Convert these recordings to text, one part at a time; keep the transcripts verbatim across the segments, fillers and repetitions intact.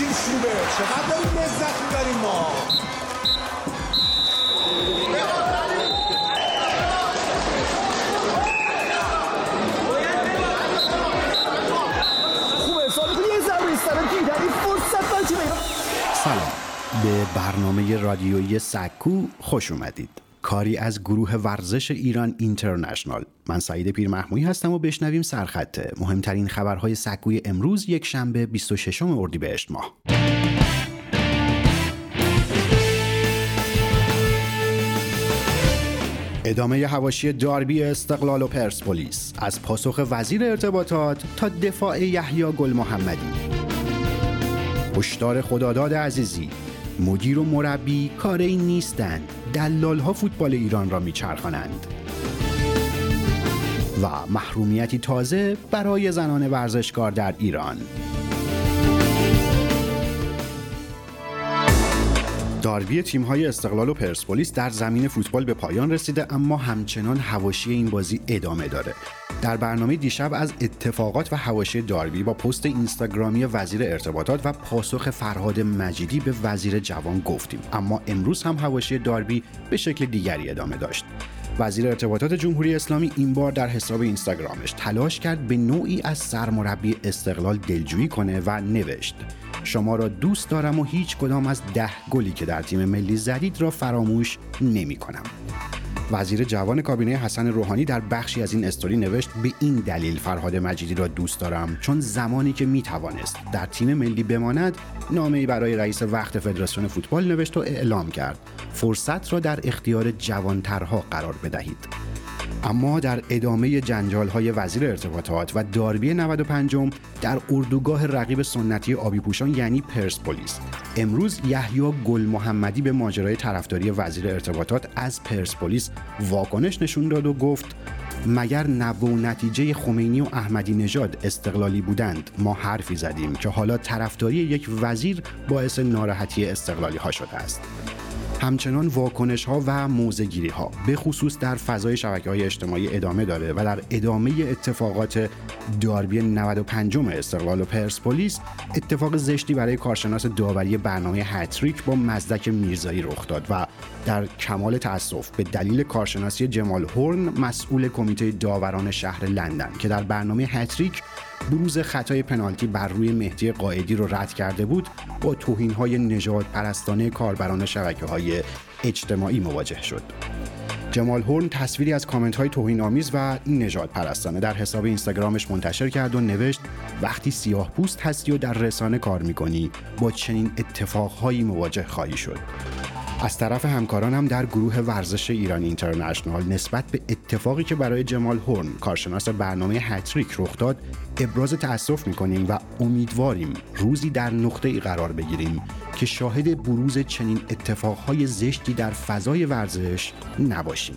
بشین شروبه، چقدر داریم لذت میبریم ما. خوبه سالی تو یه ضروری سرم دیدن این فرصت بچه میرم. سلام، به برنامه رادیویی سکو خوش اومدید. کاری از گروه ورزش ایران اینترنشنال. من سعید پیرمحمودی هستم و بشنویم سرخط مهمترین خبرهای سکوی امروز یک شنبه بیست و ششم اردیبهشت ماه. ادامه حواشی داربی استقلال و پرسپولیس، از پاسخ وزیر ارتباطات تا دفاع یحیی گل محمدی. هشدار خداداد عزیزی، مدیر و مربی کاری نیستند، دلال‌ها فوتبال ایران را میچرخانند. و محرومیتی تازه برای زنان ورزشکار در ایران. داربی تیم‌های استقلال و پرسپولیس در زمین فوتبال به پایان رسیده، اما همچنان حواشی این بازی ادامه داره. در برنامه دیشب از اتفاقات و حواشی داربی با پست اینستاگرامی وزیر ارتباطات و پاسخ فرهاد مجیدی به وزیر جوان گفتیم، اما امروز هم حواشی داربی به شکل دیگری ادامه داشت. وزیر ارتباطات جمهوری اسلامی این بار در حساب اینستاگرامش تلاش کرد به نوعی از سرمربی استقلال دلجویی کنه و نوشت: شما را دوست دارم و هیچ کدام از ده گلی که در تیم ملی زدید را فراموش نمی کنم. وزیر جوان کابینه حسن روحانی در بخشی از این استوری نوشت: به این دلیل فرهاد مجیدی را دوست دارم، چون زمانی که می توانست در تیم ملی بماند نامه‌ای برای رئیس وقت فدراسیون فوتبال نوشت و اعلام کرد فرصت را در اختیار جوانترها قرار بدهید. اما در ادامه جنجال‌های وزیر ارتباطات و داربی نود و پنجم در اردوگاه رقیب سنتی آبی پوشان یعنی پرسپولیس، امروز یحیی گل محمدی به ماجرای طرفداری وزیر ارتباطات از پرسپولیس واکنش نشون داد و گفت: مگر نبع و نتیجه خمینی و احمدی نژاد استقلالی بودند ما حرفی زدیم که حالا طرفداری یک وزیر باعث ناراحتی استقلالی ها شده است. همچنان واکنش ها و موضع گیری ها به خصوص در فضای شبکه‌های اجتماعی ادامه داره و در ادامه اتفاقات داربی نود و پنجم استقلال و پرسپولیس اتفاق زشتی برای کارشناس داوری برنامه هتریک با مزدک میرزایی رخ داد و در کمال تأسف به دلیل کارشناسی جمال هورن مسئول کمیته داوران شهر لندن که در برنامه هتریک بروز خطای پنالتی بر روی مهدی قائدی رو رد کرده بود، با توهین‌های نژاد پرستانه کاربران شبکه‌های اجتماعی مواجه شد. جمال هورن تصویری از کامنت‌های توهین‌آمیز و نژاد پرستانه در حساب اینستاگرامش منتشر کرد و نوشت: وقتی سیاه‌پوست هستی و در رسانه کار می‌کنی با چنین اتفاق‌هایی مواجه خواهی شد. از طرف همکارانم در گروه ورزش ایران اینترنشنال نسبت به اتفاقی که برای جمال هورن کارشناس برنامه هتریک رخ داد ابراز تأسف می‌کنیم و امیدواریم روزی در نقطه‌ای قرار بگیریم که شاهد بروز چنین اتفاقهای زشتی در فضای ورزش نباشیم.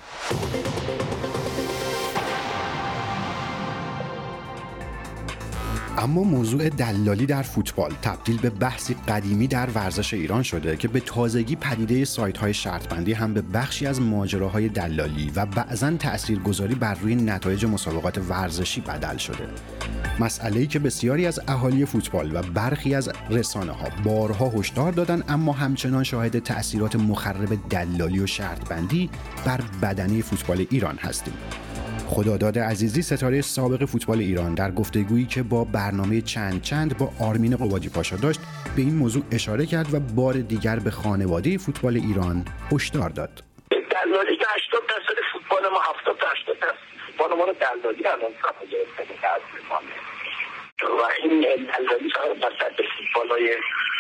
اما موضوع دلالی در فوتبال تبدیل به بحثی قدیمی در ورزش ایران شده که به تازگی پدیده سایت‌های شرط‌بندی هم به بخشی از ماجراهای دلالی و بعضاً تأثیرگذاری بر روی نتایج مسابقات ورزشی بدل شده. مسئله‌ای که بسیاری از اهالی فوتبال و برخی از رسانه‌ها بارها هشدار دادن، اما همچنان شاهد تأثیرات مخرب دلالی و شرط‌بندی بر بدنه فوتبال ایران هستیم. خداداد عزیزی، ستاره سابق فوتبال ایران، در گفتگویی که با برنامه چند چند با آرمین قبادی پاشا داشت به این موضوع اشاره کرد و بار دیگر به خانواده فوتبال ایران هشدار داد. دلالی که هشتاد درصد فوتبال ما، هفتاد تا هشتاد درصد فوتبال ما رو دلالی الان صفحه گرفته متاسفانه. و این دلالی فقط در سطح فوتبال‌های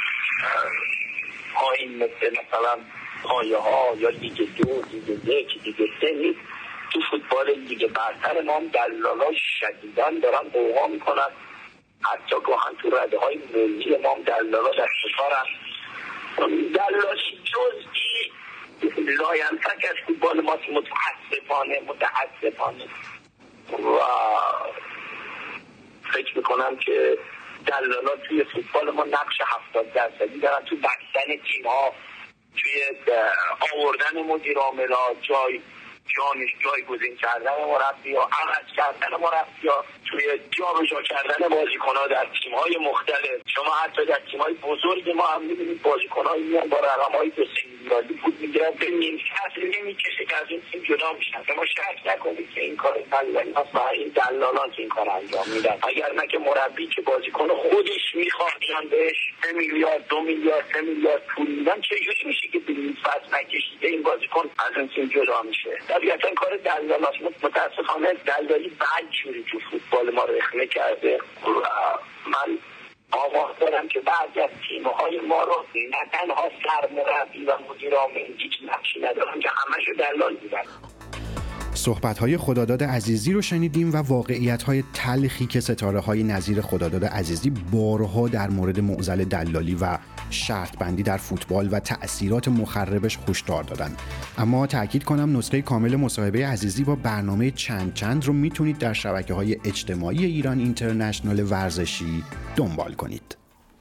پایین مثل مثلا پایه ها یا لیگ دو، لیگ یک، لیگ سه نیست. تو فوتبال لیگ برتر ما هم دلالا شدیداً دارن قوقا میکنن، حتی گاهن تو رده های ملی ما هم دلالا دست کارن. دلالی جزئی لاینفک از فوتبال ما متاسفانه متاسفانه و فکر میکنم که دلالا توی فوتبال ما نقش هفتاد درصدی دارن تو بستن تیم ها، توی آوردن مدیر عاملا، جای جانش جایگزین کردن مربی‌ها، عوض کردن مربی‌ها، توی جابجا کردن بازیکن‌ها در تیم‌های مختلف، شما حتی در تیم‌های بزرگ ما هم می‌بینید بازیکن‌هایی میان با رقم‌های دو سه میلیاردی پول می‌گیرن به نیم فصل نمی‌کشه که از این تیم جدا میشن. شما شک نکنید که این کار دلالی هست و این دلالان که این کار انجام میدن. اگر نه که مربی که بازیکن خودش می‌خواد بیان بهش سه میلیارد دو میلیارد سه میلیارد پول میدن، چجوری میشه که به نیم فصل نکشیده این بازیکن از این تیم جدا میشه؟ طبیعتاً کار دلالاست. متأسفانه دلالی بدجوری تو فوتبال ما رخنه کرده. من آگاه دارم که بعضی از تیم‌های ما رو نه تنها سرمربی و مدیر عامل هیچ نقشی ندارن که همه‌شو دلال میدن. صحبت‌های خداداد عزیزی رو شنیدیم و واقعیت‌های تلخی که ستاره‌های نظیر خداداد عزیزی بارها در مورد معضل دلالی و شرط بندی در فوتبال و تأثیرات مخربش هشدار دادن. اما تأکید کنم نسخه کامل مصاحبه عزیزی با برنامه چند چند رو میتونید در شبکه‌های اجتماعی ایران اینترنشنال ورزشی دنبال کنید.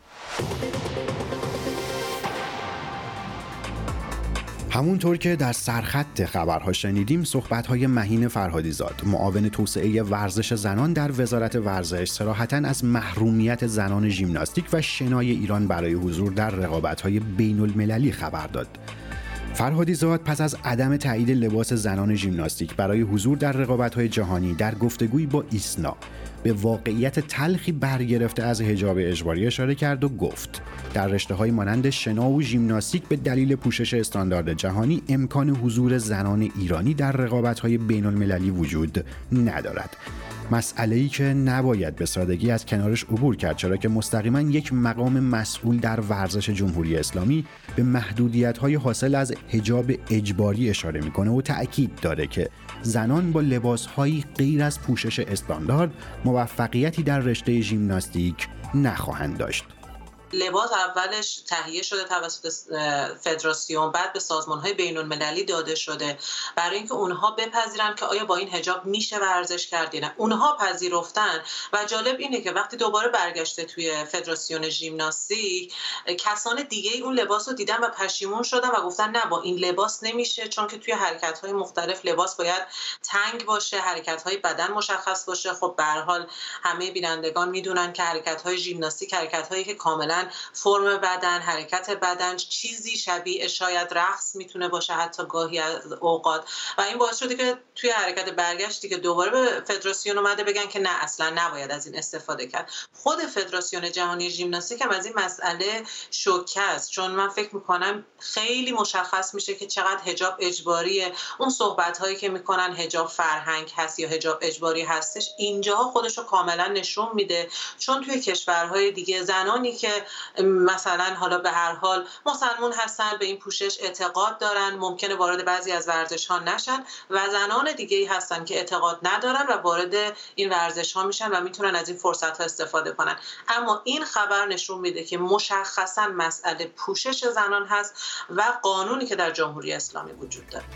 همونطور که در سرخط خبرها شنیدیم، صحبت‌های مهین فرهادیزاد، معاون توسعه ورزش زنان در وزارت ورزش، صراحتاً از محرومیت زنان ژیمناستیک و شنای ایران برای حضور در رقابت‌های بین‌المللی خبر داد. فرهادیزاد پس از عدم تایید لباس زنان ژیمناستیک برای حضور در رقابت‌های جهانی در گفتگویی با ایسنا به واقعیت تلخی برگرفته از حجاب اجباری اشاره کرد و گفت در رشته‌های مانند شنا و ژیمناستیک به دلیل پوشش استاندارد جهانی امکان حضور زنان ایرانی در رقابت‌های بین‌المللی وجود ندارد. مسئله‌ای که نباید به سادگی از کنارش عبور کرد، چرا که مستقیما یک مقام مسئول در ورزش جمهوری اسلامی به محدودیت‌های حاصل از حجاب اجباری اشاره می‌کنه و تأکید داره که زنان با لباس‌هایی غیر از پوشش استاندارد موفقیتی در رشته ژیمناستیک نخواهند داشت. لباس اولش تهیه شده توسط فدراسیون، بعد به سازمان‌های بین‌المللی داده شده برای اینکه اونها بپذیرن که آیا با این حجاب میشه ورزش کرد یا نه. اونها پذیرفتن و جالب اینه که وقتی دوباره برگشته توی فدراسیون ژیمناستیک، کسان دیگه اون لباس رو دیدن و پشیمون شدن و گفتن نه با این لباس نمیشه، چون که توی حرکت‌های مختلف لباس باید تنگ باشه، حرکت‌های بدن مشخص باشه. خب به هر حال همه بینندگان میدونن که حرکت‌های ژیمناستیک حرکت‌هایی که کاملاً فرم بدن، حرکت بدن، چیزی شبیه شاید رقص میتونه باشه حتی گاهی از اوقات، و این باعث شده که توی حرکت برگشتی که دوباره به فدراسیون اومده بگن که نه اصلا نباید از این استفاده کرد. خود فدراسیون جهانی ژیمناستیک هم از این مسئله شوکه است، چون من فکر میکنم خیلی مشخص میشه که چقدر حجاب اجباریه. اون صحبت هایی که میکنن حجاب فرهنگ هست یا حجاب اجباری هستش، اینجاها خودشو کاملا نشون میده، چون توی کشورهای دیگه زنانی که مثلا حالا به هر حال مسلمان هستن، به این پوشش اعتقاد دارن، ممکنه وارد بعضی از ورزش ها نشن، و زنان دیگه ای هستن که اعتقاد ندارن و وارد این ورزش ها میشن و میتونن از این فرصت ها استفاده کنن. اما این خبر نشون میده که مشخصا مسئله پوشش زنان هست و قانونی که در جمهوری اسلامی وجود داره.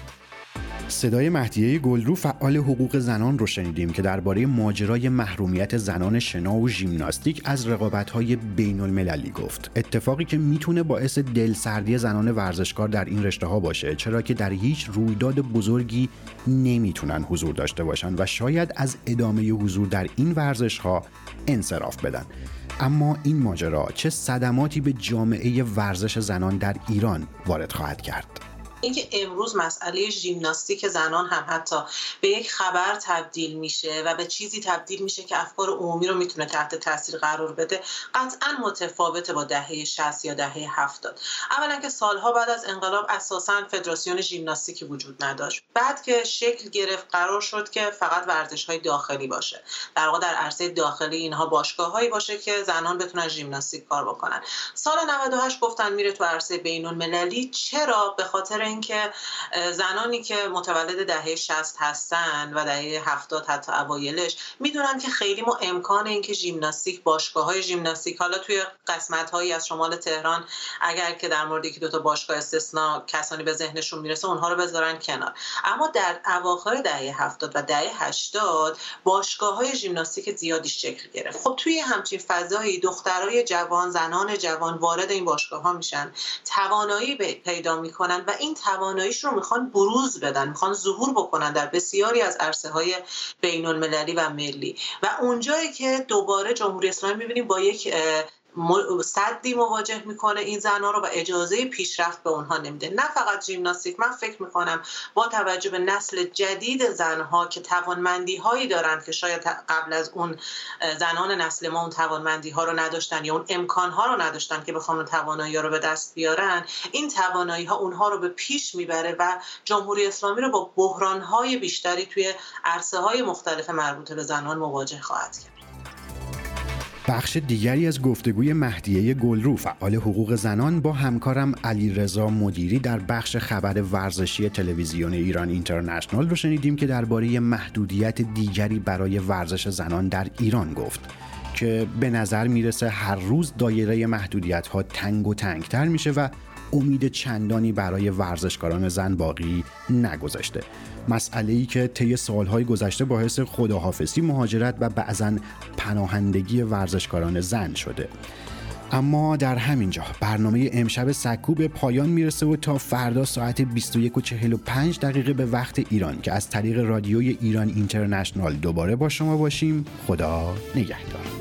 صدای مهدیه گلرو، فعال حقوق زنان رو شنیدیم که درباره ماجرای محرومیت زنان شنا و ژیمناستیک از رقابت‌های بین‌المللی گفت. اتفاقی که میتونه باعث دلسردی زنان ورزشکار در این رشته‌ها باشه، چرا که در هیچ رویداد بزرگی نمیتونن حضور داشته باشن و شاید از ادامه حضور در این ورزش‌ها انصراف بدن. اما این ماجرا چه صدماتی به جامعه ورزش زنان در ایران وارد خواهد کرد؟ اینکه امروز مسئله ژیمناستیک زنان هم حتی به یک خبر تبدیل میشه و به چیزی تبدیل میشه که افکار عمومی رو میتونه تحت تاثیر قرار بده، قطعا متفاوته با دهه شصت یا دهه هفتاد. اولا که سالها بعد از انقلاب اساساً فدراسیون ژیمناستیکی وجود نداشت. بعد که شکل گرفت قرار شد که فقط ورزش‌های داخلی باشه. در واقع در عرصه داخلی اینها باشگاه‌هایی باشه که زنان بتونن ژیمناستیک کار بکنن. سال نود و هشت گفتن میره تو عرصه بین‌المللی. چرا؟ به خاطر اینکه زنانی که متولد دهه شصت هستن و دهه هفتاد حتی اوایلش میدونن که خیلی ما امکان اینکه ژیمناستیک، باشگاه‌های ژیمناستیک، حالا توی قسمت‌هایی از شمال تهران اگر که در مورد یکی دو تا باشگاه استثنا کسانی به ذهنشون میرسه اونها رو بذارن کنار، اما در اواخر دهه هفتاد و دهه هشتاد باشگاه‌های ژیمناستیک زیادی شکل گرفت. خب توی همچین فضایی دخترای جوان، زنان جوان وارد این باشگاه‌ها میشن، توانایی پیدا میکنن و این تواناییش رو میخوان بروز بدن، میخوان ظهور بکنن در بسیاری از عرصه‌های بین‌المللی و ملی، و اونجایی که دوباره جمهوری اسلامی میبینیم با یک صدی مواجه میکنه این زنها رو و اجازه پیشرفت به اونها نمیده. نه فقط ژیمناستیک، من فکر میکنم با توجه به نسل جدید زنها که توانمندی هایی دارن که شاید قبل از اون زنان نسل ما اون توانمندی ها رو نداشتن یا اون امکان ها رو نداشتن که بخوان توانایی ها رو به دست بیارن، این توانایی ها اونها رو به پیش میبره و جمهوری اسلامی رو با بحران های بیشتری توی عرصه های مختلف مربوط به زنان مواجه خواهد کرد. بخش دیگری از گفتگوی مهدیه گلرو، فعال حقوق زنان، با همکارم علیرضا مدیری در بخش خبر ورزشی تلویزیون ایران اینترنشنال رو شنیدیم که درباره محدودیت دیگری برای ورزش زنان در ایران گفت که به نظر میرسه هر روز دایره محدودیت‌ها تنگ و تنگتر میشه و امید چندانی برای ورزشکاران زن باقی نگذاشته. مسئله‌ای که طی سالهای گذشته باعث خداحافظی، مهاجرت و بعضاً پناهندگی ورزشکاران زن شده. اما در همین جا برنامه امشب سکو به پایان میرسه و تا فردا ساعت بیست و یک و چهل و پنج دقیقه به وقت ایران که از طریق رادیوی ایران اینترنشنال دوباره با شما باشیم. خدا نگهدار.